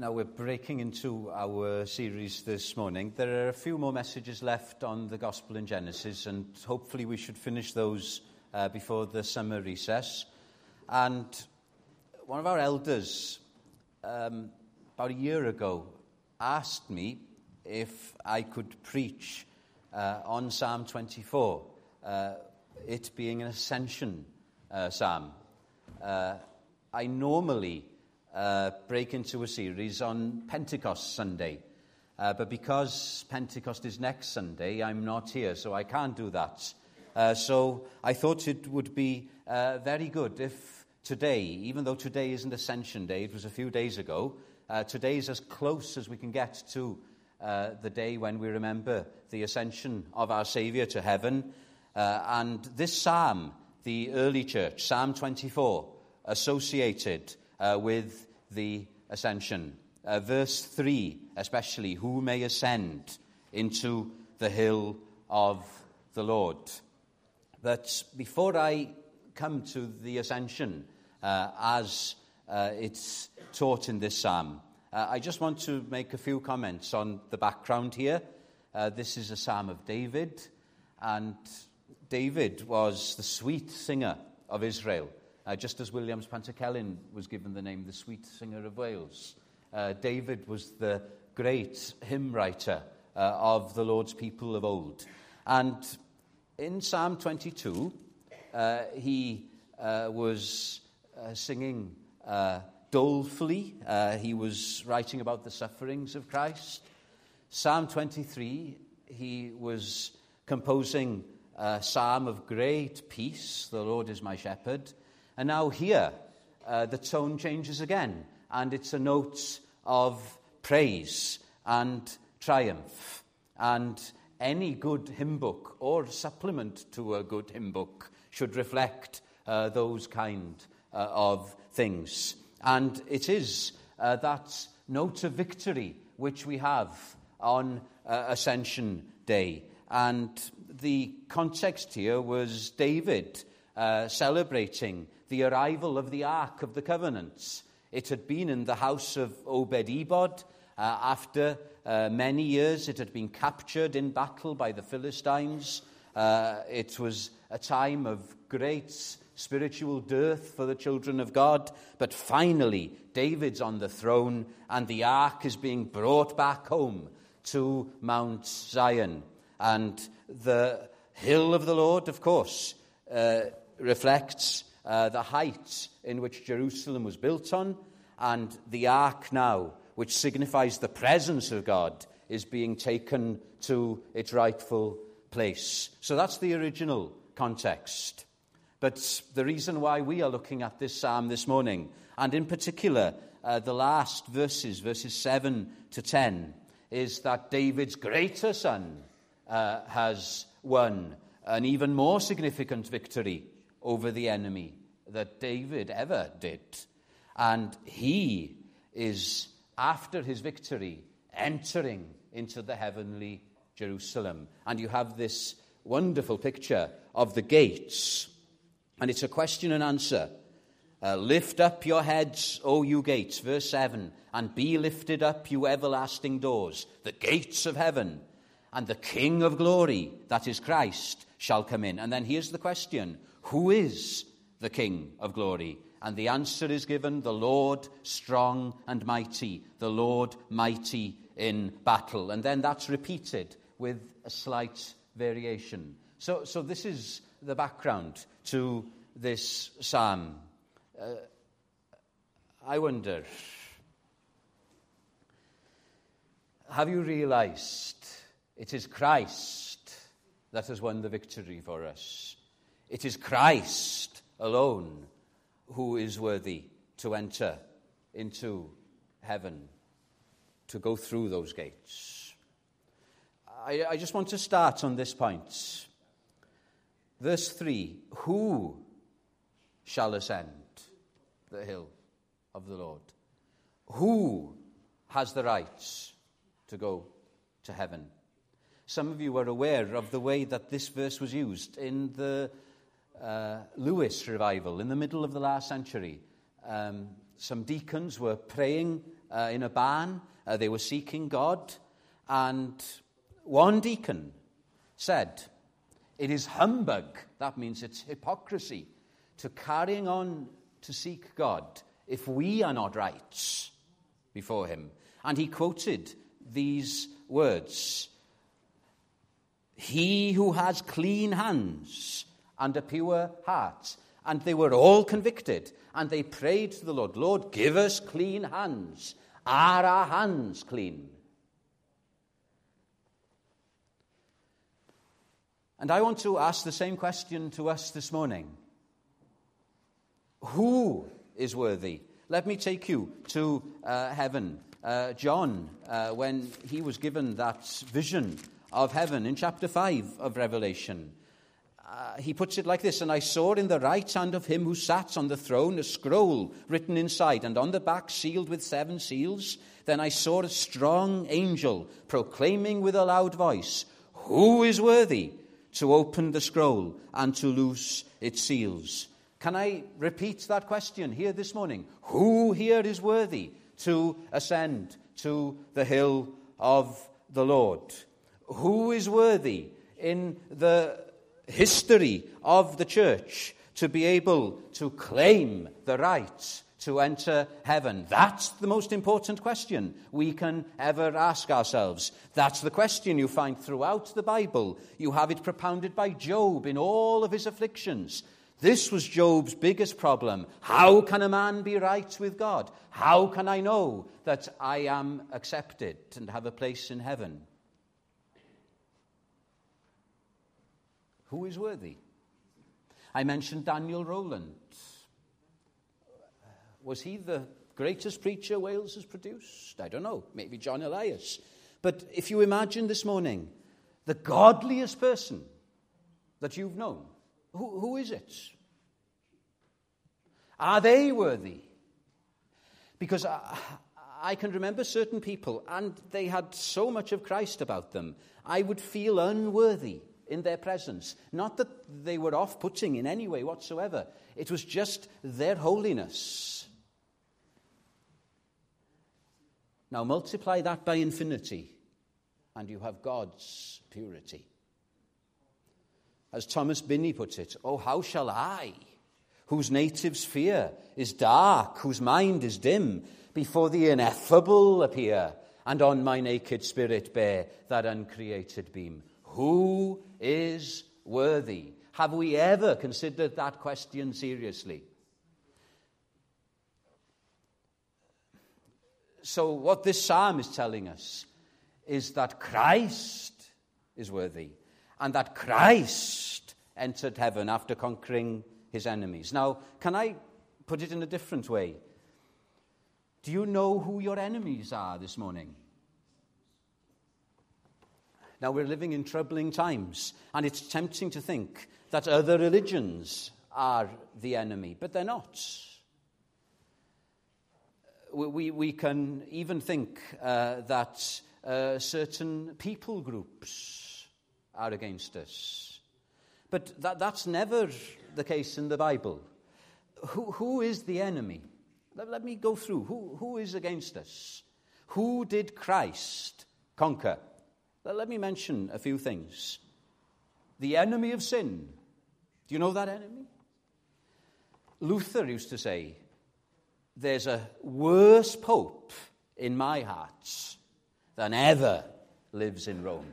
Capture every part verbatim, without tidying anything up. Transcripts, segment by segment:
Now we're breaking into our series this morning. There are a few more messages left on the Gospel in Genesis, and hopefully we should finish those uh, before the summer recess. And one of our elders, um, about a year ago, asked me if I could preach uh, on Psalm twenty-four, uh, it being an ascension uh, psalm. Uh, I normally Uh, break into a series on Pentecost Sunday. Uh, but because Pentecost is next Sunday, I'm not here, so I can't do that. Uh, so I thought it would be uh, very good if today, even though today isn't Ascension Day, it was a few days ago, uh, today is as close as we can get to uh, the day when we remember the ascension of our Saviour to heaven. Uh, and this psalm, the early church, Psalm twenty-four, associated Uh, with the ascension. Uh, verse three, especially, who may ascend into the hill of the Lord. But before I come to the ascension, uh, as uh, it's taught in this psalm, uh, I just want to make a few comments on the background here. Uh, this is a psalm of David, and David was the sweet singer of Israel. Uh, just as Williams Pantycelyn was given the name the Sweet Singer of Wales. Uh, David was the great hymn writer uh, of the Lord's people of old. And in Psalm twenty-two, uh, he uh, was uh, singing uh, dolefully. Uh, he was writing about the sufferings of Christ. Psalm twenty-three, he was composing a psalm of great peace. The Lord is my shepherd. And now here, uh, the tone changes again, and it's a note of praise and triumph. And any good hymn book or supplement to a good hymn book should reflect uh, those kind uh, of things. And it is uh, that note of victory which we have on uh, Ascension Day. And the context here was David uh, celebrating the arrival of the Ark of the Covenant. It had been in the house of Obed-Edom. Uh, after uh, many years, it had been captured in battle by the Philistines. Uh, it was a time of great spiritual dearth for the children of God. But finally, David's on the throne, and the Ark is being brought back home to Mount Zion. And the hill of the Lord, of course, uh, reflects Uh, the height in which Jerusalem was built on, and the ark now, which signifies the presence of God, is being taken to its rightful place. So that's the original context. But the reason why we are looking at this psalm this morning, and in particular uh, the last verses, verses seven to ten, is that David's greater son uh, has won an even more significant victory over the enemy that David ever did. And he is, after his victory, entering into the heavenly Jerusalem. And you have this wonderful picture of the gates. And it's a question and answer. Uh, Lift up your heads, O you gates, verse seven, and be lifted up, you everlasting doors, the gates of heaven, and the King of glory, that is Christ, shall come in. And then here's the question: who is the King of glory? And the answer is given: the Lord strong and mighty, the Lord mighty in battle. And then that's repeated with a slight variation. So, so this is the background to this psalm. Uh, I wonder, have you realized it is Christ that has won the victory for us? It is Christ alone who is worthy to enter into heaven, to go through those gates. I, I just want to start on this point. Verse three, who shall ascend the hill of the Lord? Who has the right to go to heaven? Some of you are aware of the way that this verse was used in the uh, Lewis revival in the middle of the last century. Um, some deacons were praying uh, in a barn. Uh, they were seeking God. And one deacon said, "It is humbug," that means it's hypocrisy, "to carrying on to seek God if we are not right before him." And he quoted these words, "He who has clean hands and a pure heart." And they were all convicted, and they prayed to the Lord, "Lord, give us clean hands. Are our hands clean?" And I want to ask the same question to us this morning. Who is worthy? Let me take you to uh, heaven. Uh, John, uh, when he was given that vision of heaven in chapter five of Revelation, uh, he puts it like this: "And I saw in the right hand of him who sat on the throne a scroll written inside, and on the back sealed with seven seals. Then I saw a strong angel proclaiming with a loud voice, 'Who is worthy to open the scroll and to loose its seals?'" Can I repeat that question here this morning? Who here is worthy to ascend to the hill of the Lord? Who is worthy in the history of the church to be able to claim the right to enter heaven? That's the most important question we can ever ask ourselves. That's the question you find throughout the Bible. You have it propounded by Job in all of his afflictions. This was Job's biggest problem. How can a man be right with God? How can I know that I am accepted and have a place in heaven? Who is worthy? I mentioned Daniel Rowland. Was he the greatest preacher Wales has produced? I don't know. Maybe John Elias. But if you imagine this morning, the godliest person that you've known, who, who is it? Are they worthy? Because I, I can remember certain people, and they had so much of Christ about them, I would feel unworthy in their presence. Not that they were off-putting in any way whatsoever. It was just their holiness. Now multiply that by infinity, and you have God's purity. As Thomas Binney puts it, "Oh, how shall I, whose native sphere is dark, whose mind is dim, before the ineffable appear, and on my naked spirit bear that uncreated beam?" Who is worthy? Have we ever considered that question seriously? So what this psalm is telling us is that Christ is worthy, and that Christ entered heaven after conquering his enemies. Now, can I put it in a different way? Do you know who your enemies are this morning? Now, we're living in troubling times, and it's tempting to think that other religions are the enemy, but they're not. We, we, we can even think uh, that uh, certain people groups are against us. But that, that's never the case in the Bible. Who, who is the enemy? Let, let me go through. Who, who is against us? Who did Christ conquer? Let, let me mention a few things. The enemy of sin. Do you know that enemy? Luther used to say, "There's a worse pope in my heart than ever lives in Rome."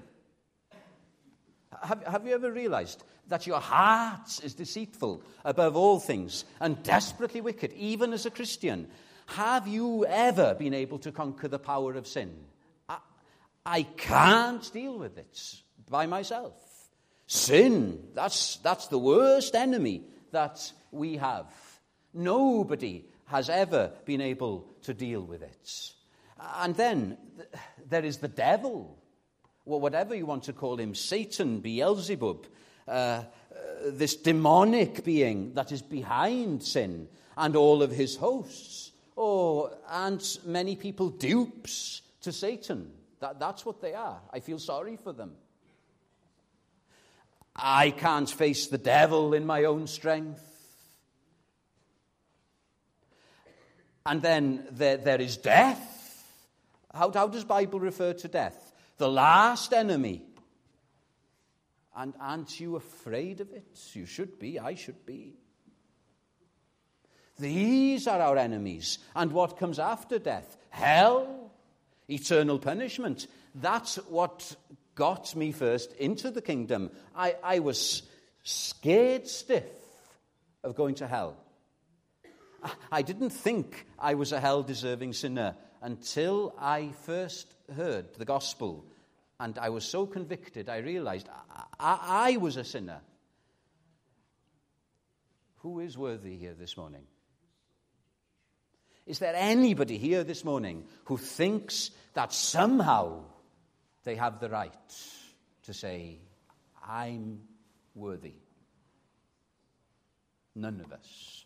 Have, have you ever realized that your heart is deceitful above all things and desperately wicked, even as a Christian? Have you ever been able to conquer the power of sin? I, I can't deal with it by myself. Sin, that's, that's the worst enemy that we have. Nobody has ever been able to deal with it. And then there is the devil, well, whatever you want to call him, Satan, Beelzebub, uh, uh, this demonic being that is behind sin and all of his hosts. Oh, and many people dupes to Satan. That, that's what they are. I feel sorry for them. I can't face the devil in my own strength. And then there, there is death. How, how does the Bible refer to death? The last enemy. And aren't you afraid of it? You should be. I should be. These are our enemies. And what comes after death? Hell, eternal punishment. That's what got me first into the kingdom. I, I was scared stiff of going to hell. I, I didn't think I was a hell-deserving sinner until I first heard the gospel. And I was so convicted, I realized I, I, I was a sinner. Who is worthy here this morning? Is there anybody here this morning who thinks that somehow they have the right to say, I'm worthy? None of us.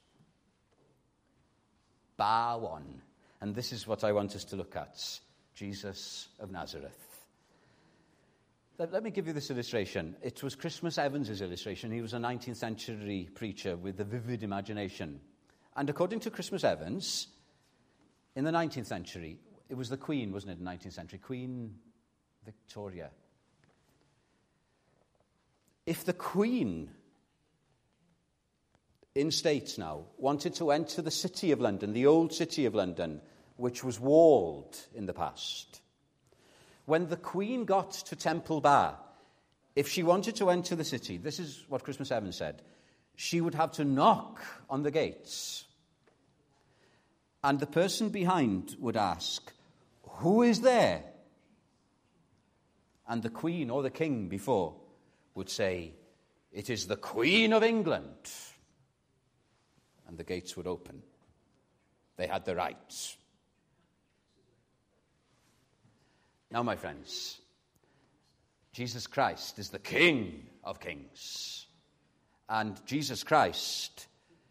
Bar one. And this is what I want us to look at. Jesus of Nazareth. Let, let me give you this illustration. It was Christmas Evans' illustration. He was a nineteenth century preacher with a vivid imagination. And according to Christmas Evans, in the nineteenth century, it was the Queen, wasn't it, in the nineteenth century? Queen Victoria. If the Queen in states now wanted to enter the city of London, the old city of London, which was walled in the past, when the Queen got to Temple Bar, if she wanted to enter the city, this is what Christmas Evans said, she would have to knock on the gates. And the person behind would ask, who is there? And the Queen or the King before would say, it is the Queen of England. And the gates would open. They had the right. Now, my friends, Jesus Christ is the King of Kings. And Jesus Christ,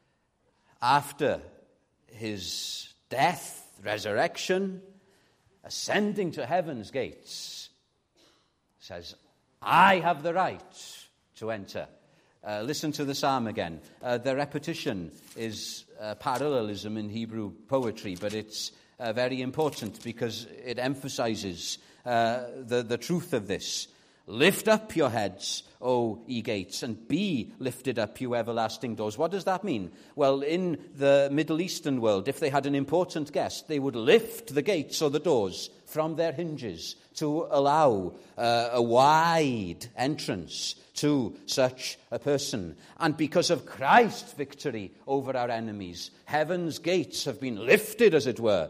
after his death, resurrection, ascending to heaven's gates, says, I have the right to enter. Uh, listen to the psalm again. Uh, the repetition is uh, parallelism in Hebrew poetry, but it's uh, very important because it emphasizes uh, the, the truth of this. Lift up your heads, O ye gates, and be lifted up, you everlasting doors. What does that mean? Well, in the Middle Eastern world, if they had an important guest, they would lift the gates or the doors from their hinges to allow uh, a wide entrance to such a person. And because of Christ's victory over our enemies, heaven's gates have been lifted, as it were.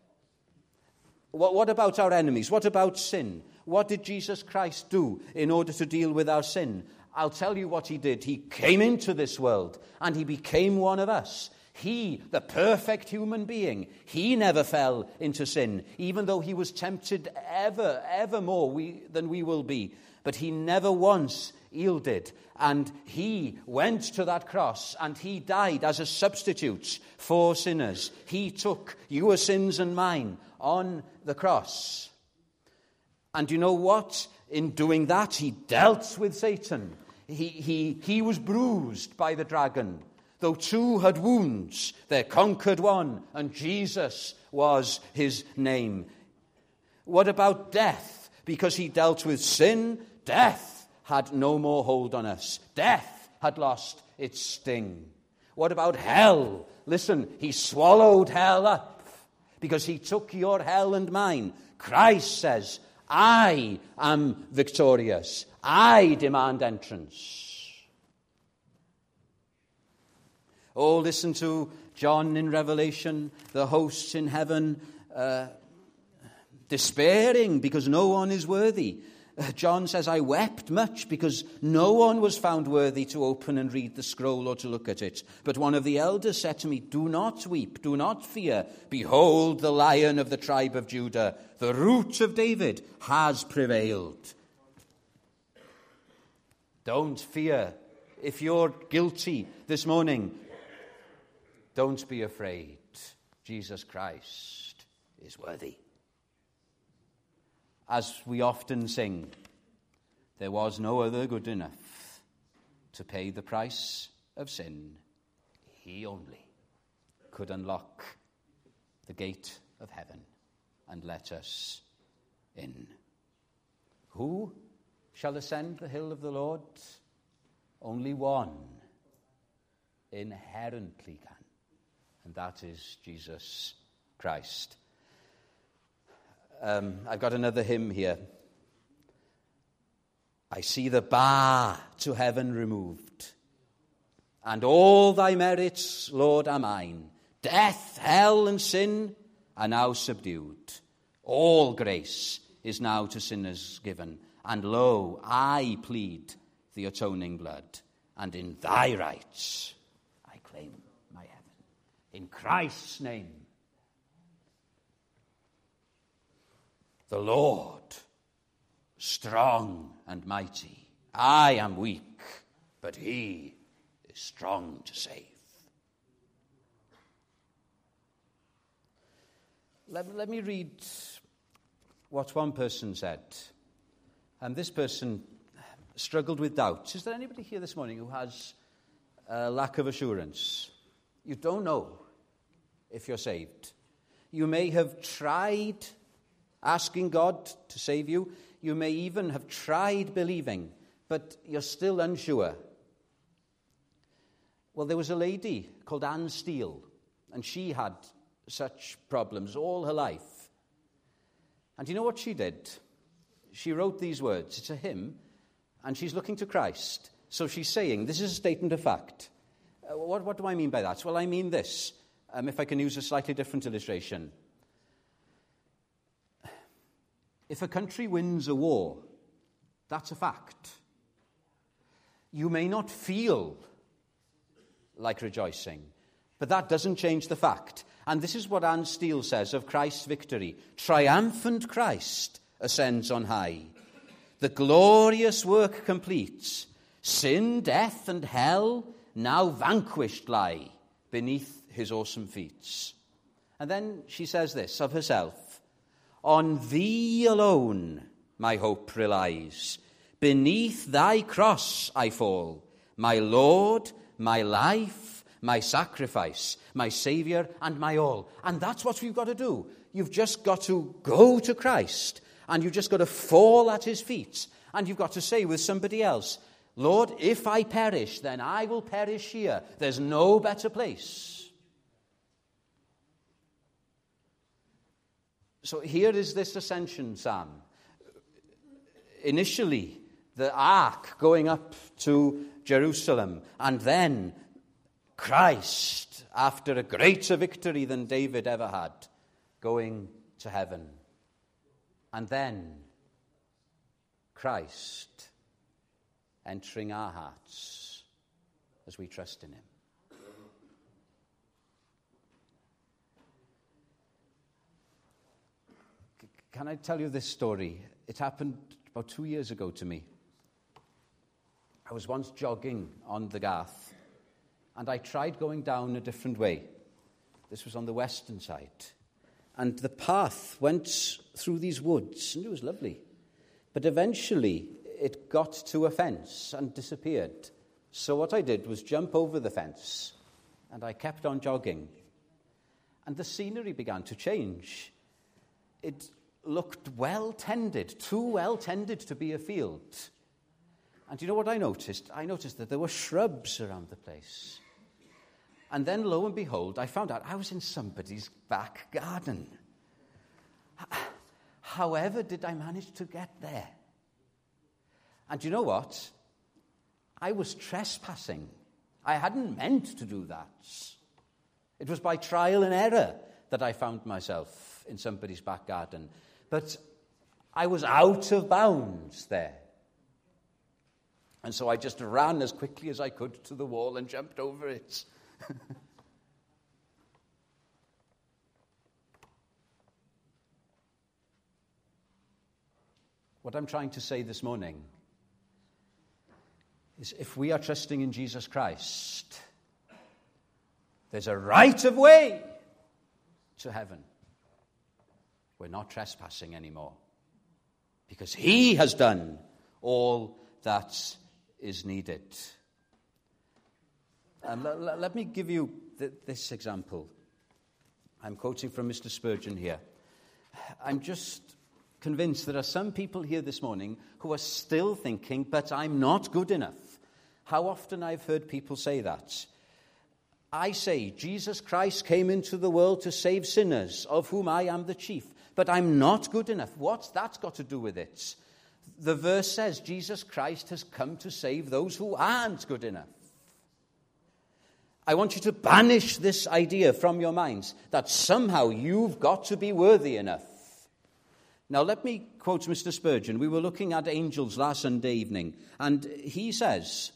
What, what about our enemies? What about sin? What did Jesus Christ do in order to deal with our sin? I'll tell you what he did. He came into this world and he became one of us. He, the perfect human being, he never fell into sin, even though he was tempted ever, ever more we, than we will be. But he never once yielded. And he went to that cross and he died as a substitute for sinners. He took your sins and mine on the cross. And you know what? In doing that, he dealt with Satan. He, he, he was bruised by the dragon. Though two had wounds, there conquered one, and Jesus was his name. What about death? Because he dealt with sin, death had no more hold on us. Death had lost its sting. What about hell? Listen, he swallowed hell up because he took your hell and mine. Christ says, I am victorious. I demand entrance. Oh, listen to John in Revelation, the hosts in heaven, uh, despairing because no one is worthy. Uh, John says, I wept much because no one was found worthy to open and read the scroll or to look at it. But one of the elders said to me, do not weep, do not fear. Behold, the Lion of the tribe of Judah, the Root of David, has prevailed. Don't fear. If you're guilty this morning, don't be afraid. Jesus Christ is worthy. As we often sing, there was no other good enough to pay the price of sin. He only could unlock the gate of heaven. and let us in. Who shall ascend the hill of the Lord? Only one inherently can, and that is Jesus Christ. Um, I've got another hymn here. I see the bar to heaven removed, and all thy merits, Lord, are mine. Death, hell, and sin are now subdued. All grace is now to sinners given, and lo, I plead the atoning blood, and in thy rights I claim my heaven. In Christ's name, the Lord, strong and mighty. I am weak, but he is strong to save. Let, let me read what one person said. And this person struggled with doubts. Is there anybody here this morning who has a lack of assurance? You don't know if you're saved. You may have tried asking God to save you. You may even have tried believing, but you're still unsure. Well, there was a lady called Anne Steele, and she had such problems all her life. And you know what she did? She wrote these words. It's a hymn, and she's looking to Christ. So she's saying, this is a statement of fact. Uh, what, what do I mean by that? Well, I mean this, um, if I can use a slightly different illustration. If a country wins a war, that's a fact. You may not feel like rejoicing, but that doesn't change the fact. And this is what Anne Steele says of Christ's victory. Triumphant Christ ascends on high. The glorious work completes. Sin, death, and hell now vanquished lie beneath his awesome feet. And then she says this of herself. On thee alone my hope relies. Beneath thy cross I fall. My Lord, my life, my sacrifice, my Saviour, and my all. And that's what we've got to do. You've just got to go to Christ, and you've just got to fall at his feet, and you've got to say with somebody else, Lord, if I perish, then I will perish here. There's no better place. So here is this ascension psalm. Initially, the ark going up to Jerusalem, and then Christ, after a greater victory than David ever had, going to heaven. And then Christ entering our hearts as we trust in him. Can I tell you this story? It happened about two years ago to me. I was once jogging on the Garth, and I tried going down a different way. This was on the western side. And the path went through these woods, and it was lovely. But eventually, it got to a fence and disappeared. So what I did was jump over the fence, and I kept on jogging. And the scenery began to change. It looked well-tended, too well-tended to be a field. And you know what I noticed? I noticed that there were shrubs around the place. And then, lo and behold, I found out I was in somebody's back garden. However did I manage to get there? And you know what? I was trespassing. I hadn't meant to do that. It was by trial and error that I found myself in somebody's back garden. But I was out of bounds there. And so I just ran as quickly as I could to the wall and jumped over it. What I'm trying to say this morning is if we are trusting in Jesus Christ, there's a right of way to heaven. We're not trespassing anymore because he has done all that is needed. Um, l- l- let me give you th- this example. I'm quoting from Mister Spurgeon here. I'm just convinced there are some people here this morning who are still thinking, but I'm not good enough. How often I've heard people say that. I say, Jesus Christ came into the world to save sinners, of whom I am the chief. But I'm not good enough. What's that got to do with it? The verse says Jesus Christ has come to save those who aren't good enough. I want you to banish this idea from your minds that somehow you've got to be worthy enough. Now, let me quote Mister Spurgeon. We were looking at angels last Sunday evening, and he says,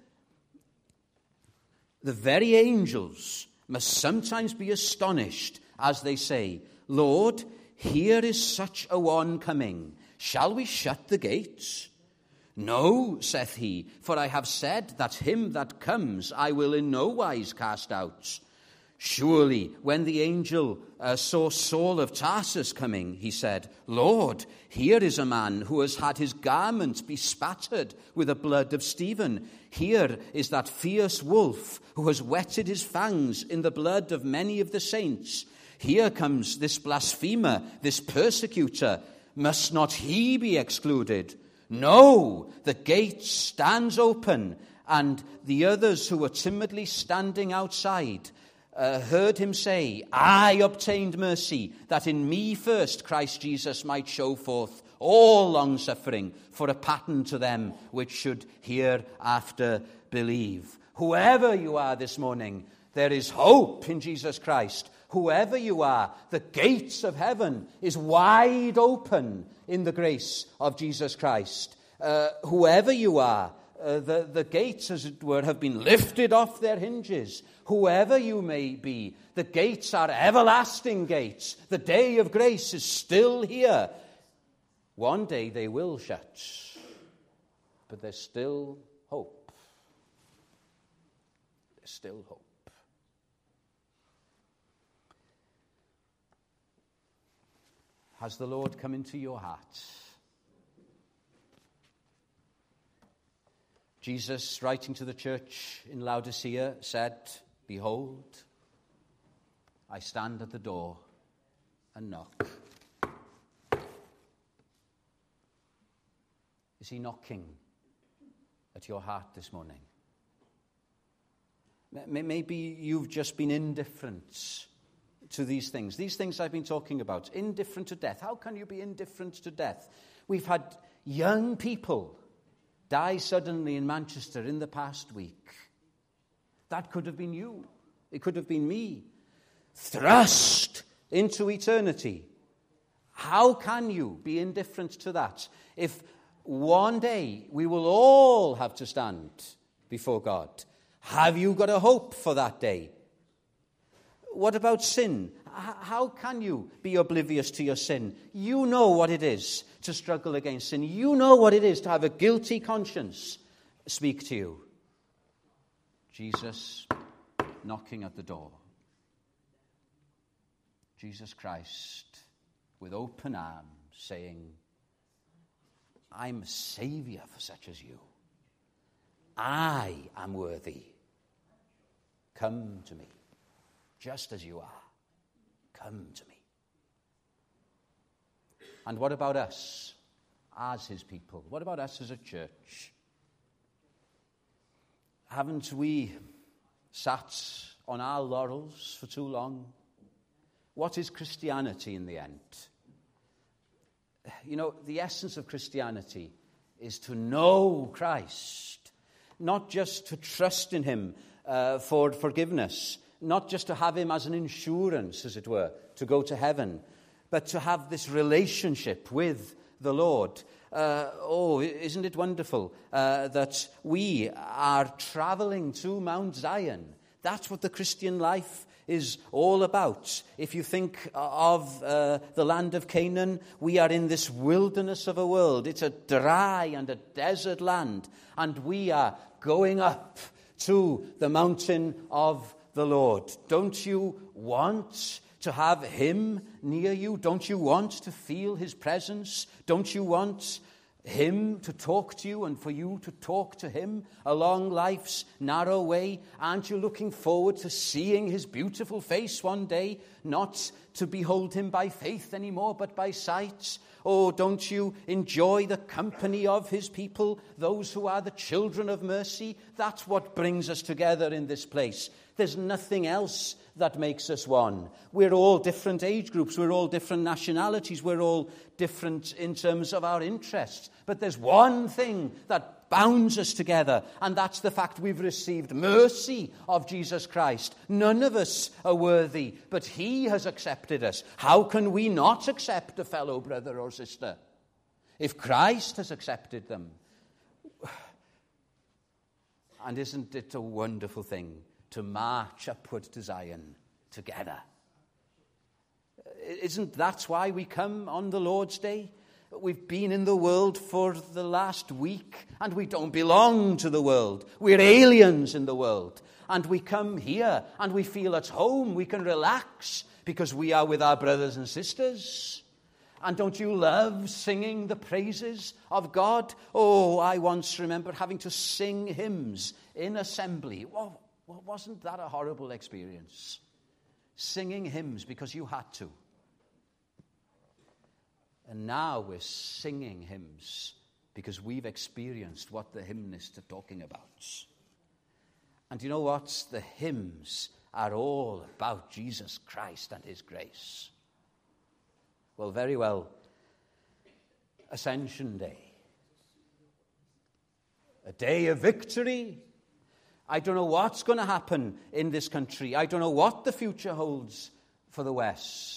the very angels must sometimes be astonished as they say, Lord, here is such a one coming. Shall we shut the gates? No, saith he, for I have said that him that comes I will in no wise cast out. Surely, when the angel uh, saw Saul of Tarsus coming, he said, Lord, here is a man who has had his garment bespattered with the blood of Stephen. Here is that fierce wolf who has whetted his fangs in the blood of many of the saints. Here comes this blasphemer, this persecutor. Must not he be excluded? No, the gate stands open, and the others who were timidly standing outside uh, heard him say, I obtained mercy, that in me first Christ Jesus might show forth all long-suffering for a pattern to them which should hereafter believe. Whoever you are this morning, there is hope in Jesus Christ. Whoever you are, the gates of heaven is wide open in the grace of Jesus Christ. Uh, whoever you are, uh, the, the gates, as it were, have been lifted off their hinges. Whoever you may be, the gates are everlasting gates. The day of grace is still here. One day they will shut, but there's still hope. There's still hope. Has the Lord come into your heart? Jesus, writing to the church in Laodicea, said, Behold, I stand at the door and knock. Is he knocking at your heart this morning? Maybe you've just been indifferent to these things. These things I've been talking about. Indifferent to death. How can you be indifferent to death? We've had young people die suddenly in Manchester in the past week. That could have been you. It could have been me. Thrust into eternity. How can you be indifferent to that if one day we will all have to stand before God? Have you got a hope for that day? What about sin? How can you be oblivious to your sin? You know what it is to struggle against sin. You know what it is to have a guilty conscience speak to you. Jesus knocking at the door. Jesus Christ with open arms saying, I'm a saviour for such as you. I am worthy. Come to me. Just as you are, come to me. And what about us as his people? What about us as a church? Haven't we sat on our laurels for too long? What is Christianity in the end? You know, the essence of Christianity is to know Christ, not just to trust in him uh, for forgiveness, not just to have him as an insurance, as it were, to go to heaven, but to have this relationship with the Lord. Uh, oh, isn't it wonderful uh, that we are traveling to Mount Zion? That's what the Christian life is all about. If you think of uh, the land of Canaan, we are in this wilderness of a world. It's a dry and a desert land, and we are going up to the mountain of the Lord. Don't you want to have him near you? Don't you want to feel his presence? Don't you want him to talk to you and for you to talk to him along life's narrow way? Aren't you looking forward to seeing his beautiful face one day? Not to behold him by faith anymore, but by sight. Oh, don't you enjoy the company of his people, those who are the children of mercy? That's what brings us together in this place. There's nothing else that makes us one. We're all different age groups. We're all different nationalities. We're all different in terms of our interests. But there's one thing that bounds us together, and that's the fact we've received mercy of Jesus Christ. None of us are worthy, but he has accepted us. How can we not accept a fellow brother or sister if Christ has accepted them? And isn't it a wonderful thing to march upward to Zion together? Isn't that why we come on the Lord's Day? We've been in the world for the last week, and we don't belong to the world. We're aliens in the world. And we come here, and we feel at home. We can relax because we are with our brothers and sisters. And don't you love singing the praises of God? Oh, I once remember having to sing hymns in assembly. Well, wasn't that a horrible experience? Singing hymns because you had to. And now we're singing hymns because we've experienced what the hymnists are talking about. And you know what? The hymns are all about Jesus Christ and his grace. Well, very well. Ascension Day. A day of victory. I don't know what's going to happen in this country. I don't know what the future holds for the West.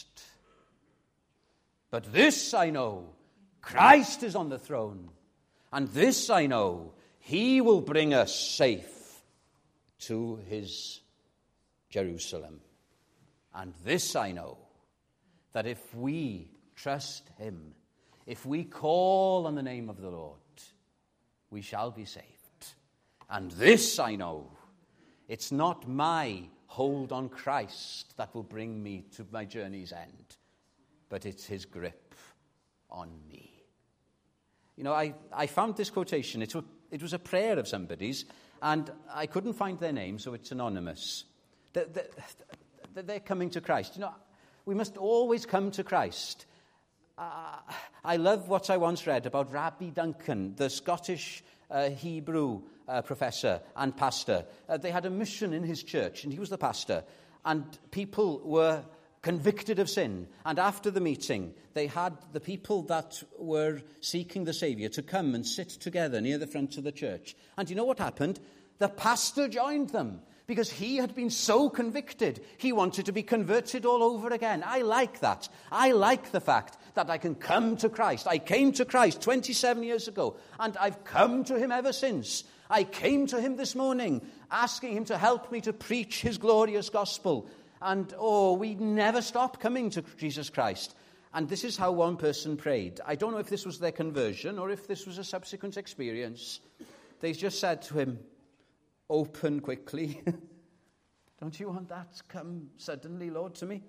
But this I know, Christ is on the throne. And this I know, he will bring us safe to his Jerusalem. And this I know, that if we trust him, if we call on the name of the Lord, we shall be saved. And this I know, it's not my hold on Christ that will bring me to my journey's end, but it's his grip on me. You know, I, I found this quotation. It was, it was a prayer of somebody's, and I couldn't find their name, so it's anonymous. They're, they're, they're coming to Christ. You know, we must always come to Christ. Uh, I love what I once read about Rabbi Duncan, the Scottish uh, Hebrew uh, professor and pastor. Uh, they had a mission in his church, and he was the pastor, and people were convicted of sin. And after the meeting, they had the people that were seeking the Saviour to come and sit together near the front of the church. And you know what happened? The pastor joined them because he had been so convicted. He wanted to be converted all over again. I like that. I like the fact that I can come to Christ. I came to Christ twenty-seven years ago, and I've come to him ever since. I came to him this morning, asking him to help me to preach his glorious gospel. And, oh, we never stop coming to Jesus Christ. And this is how one person prayed. I don't know if this was their conversion or if this was a subsequent experience. They just said to him, open quickly. Don't you want that to come suddenly, Lord, to me?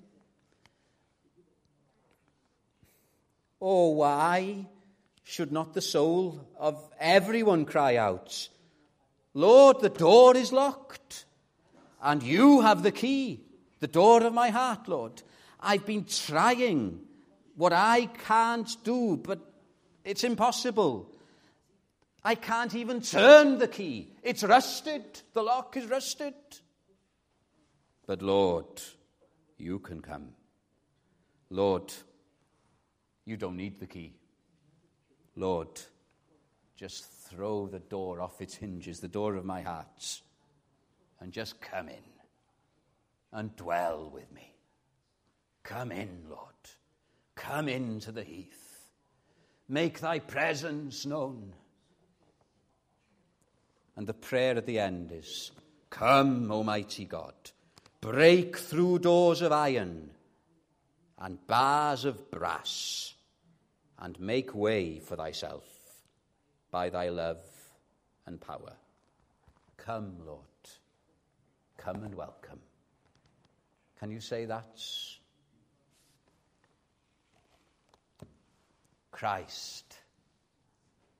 Oh, why should not the soul of everyone cry out, Lord, the door is locked, and you have the key. The door of my heart, Lord. I've been trying what I can't do, but it's impossible. I can't even turn the key. It's rusted. The lock is rusted. But Lord, you can come. Lord, you don't need the key. Lord, just throw the door off its hinges, the door of my heart, and just come in. And dwell with me. Come in, Lord. Come into the heath. Make thy presence known. And the prayer at the end is, come, Almighty God, break through doors of iron and bars of brass, and make way for thyself by thy love and power. Come, Lord. Come and welcome. Can you say that? Christ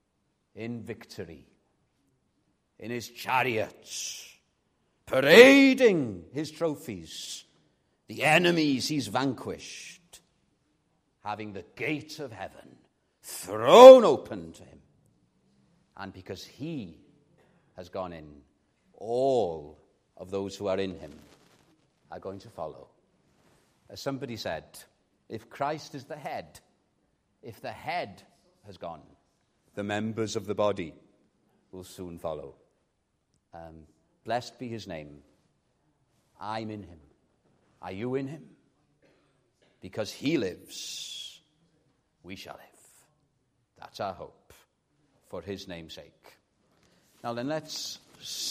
in victory, in his chariots, parading his trophies, the enemies he's vanquished, having the gate of heaven thrown open to him. And because he has gone in, all of those who are in him are going to follow. As somebody said, if Christ is the head, if the head has gone, the members of the body will soon follow. Um, blessed be his name. I'm in him. Are you in him? Because he lives, we shall live. That's our hope, for his name's sake. Now then, let's